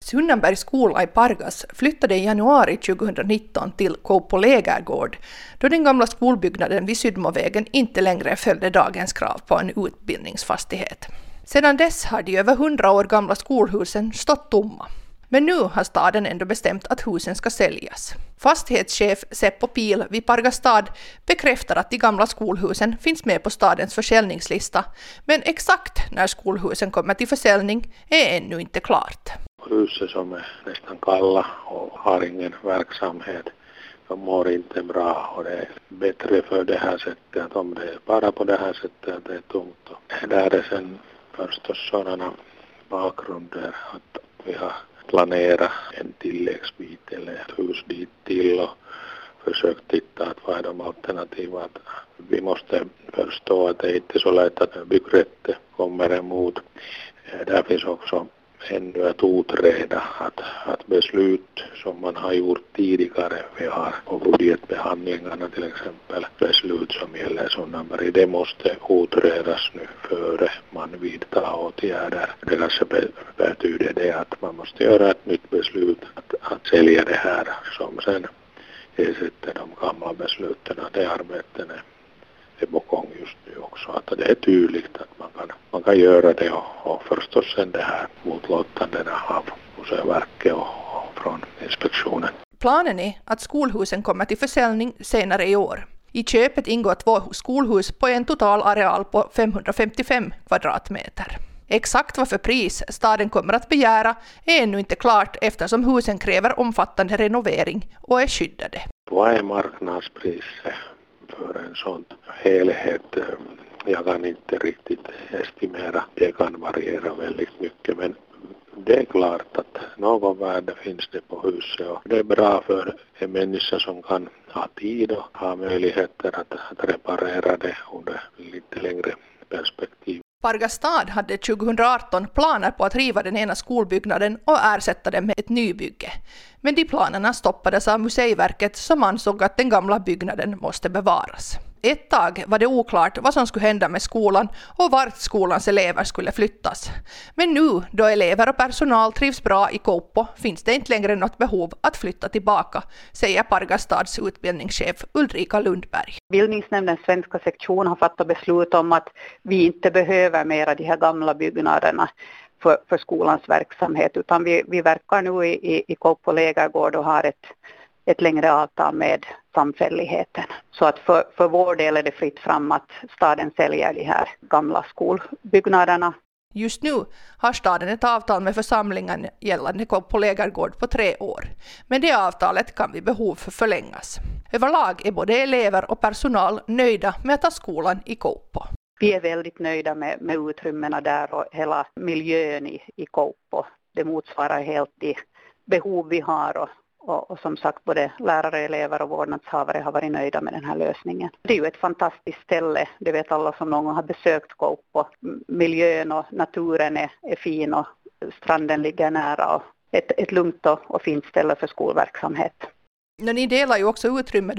Sunnanbergs skola i Pargas flyttade i januari 2019 till Koupo lägergård då den gamla skolbyggnaden vid Sydmovägen inte längre följde dagens krav på en utbildningsfastighet. Sedan dess har de över 100 år gamla skolhusen stått tomma. Men nu har staden ändå bestämt att husen ska säljas. Fastighetschef Seppo Pil vid Pargas stad bekräftar att de gamla skolhusen finns med på stadens försäljningslista, men exakt när skolhusen kommer till försäljning är ännu inte klart. Huset som är nästan kalla och har ingen verksamhet, de mår inte bra och det är bättre för det här sättet att om det är bara på det här sättet att det är tomt. Där är sen förstås sådana bakgrunder att vi har planerat en tilläggsbit eller ett hus dit till och försökt titta att vad är de alternativa. Vi måste förstå att det är inte så lätt att byggrätten kommer emot. Där finns också ännu att utreda att beslut som man har gjort tidigare, vi har på budgetbehandlingarna till exempel beslut som gäller Sunnanberg, det måste utredas nu före man vidtar åtgärder. Det kanske betyder det att man måste göra ett nytt beslut att sälja det här som sen ersätter de gamla besluten. Det arbeten är på gång just nu också. Att det är tydligt att man kan göra det och förstås sen det här motlåtandena av Museverket och från inspektionen. Planen är att skolhusen kommer till försäljning senare i år. I köpet ingår 2 skolhus på en total areal på 555 kvadratmeter. Exakt vad för pris staden kommer att begära är ännu inte klart eftersom husen kräver omfattande renovering och är skyddade. Vad är marknadspriset för en sån helhet? Jag kan inte riktigt estimera. Det kan variera väldigt mycket, men det är klart att någon värde finns det på huset och det är bra för en människa som kan ha tid och ha möjligheter att reparera det under lite längre perspektiv. Pargas stad hade 2018 planer på att riva den ena skolbyggnaden och ersätta den med ett nybygge. Men de planerna stoppades av Museverket som ansåg att den gamla byggnaden måste bevaras. Ett tag var det oklart vad som skulle hända med skolan och vart skolans elever skulle flyttas. Men nu, då elever och personal trivs bra i Koupo, finns det inte längre något behov att flytta tillbaka, säger Pargas stads utbildningschef Ulrika Lundberg. Bildningsnämndens svenska sektion har fattat beslut om att vi inte behöver mera de här gamla byggnaderna för skolans verksamhet, utan vi verkar nu i Koupo lägergård och har ett längre avtal med samfälligheten. Så att för vår del är det fritt fram att staden säljer de här gamla skolbyggnaderna. Just nu har staden ett avtal med församlingen gällande Koupo lägergård på 3 år. Men det avtalet kan vid behov förlängas. Överlag är både elever och personal nöjda med att ha skolan i Koupo. Vi är väldigt nöjda med utrymmena där och hela miljön i Koupo. Det motsvarar helt de behov vi har och som sagt både lärare, elever och vårdnadshavare har varit nöjda med den här lösningen. Det är ju ett fantastiskt ställe, det vet alla som någon har besökt Koupo. Miljön och naturen är fin och stranden ligger nära och ett lugnt och fint ställe för skolverksamhet. Ni delar ju också utrymme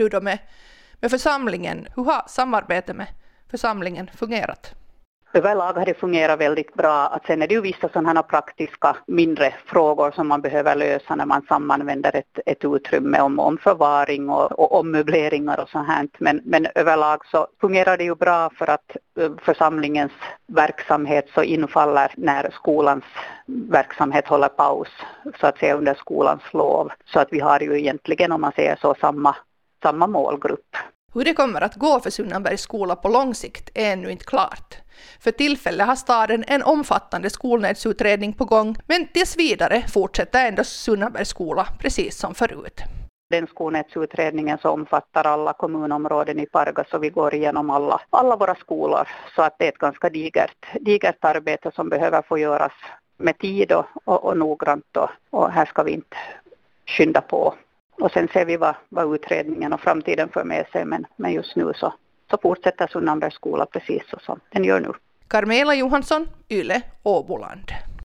med församlingen. Hur har samarbetet med församlingen fungerat? Överlag har det fungerat väldigt bra. Att sen är det ju vissa sådana praktiska mindre frågor som man behöver lösa när man sammanvänder ett utrymme om förvaring och ommöbleringar och sånt här. Men överlag så fungerar det ju bra för att församlingens verksamhet så infaller när skolans verksamhet håller paus så att säga under skolans lov. Så att vi har ju egentligen om man säger så samma målgrupp. Hur det kommer att gå för Sunnanbergs skola på lång sikt är ännu inte klart. För tillfället har staden en omfattande skolnätsutredning på gång, men tills vidare fortsätter ändå Sunnanbergs skola precis som förut. Den skolnätsutredningen så omfattar alla kommunområden i Pargas och vi går igenom alla våra skolor. Så att det är ett ganska digert arbete som behöver få göras med tid och noggrant och här ska vi inte skynda på. Och sen ser vi vad utredningen och framtiden för med sig, men just nu så fortsätter Sunnanbergs skola precis så som den gör nu. Carmela Johansson, Yle, Åboland.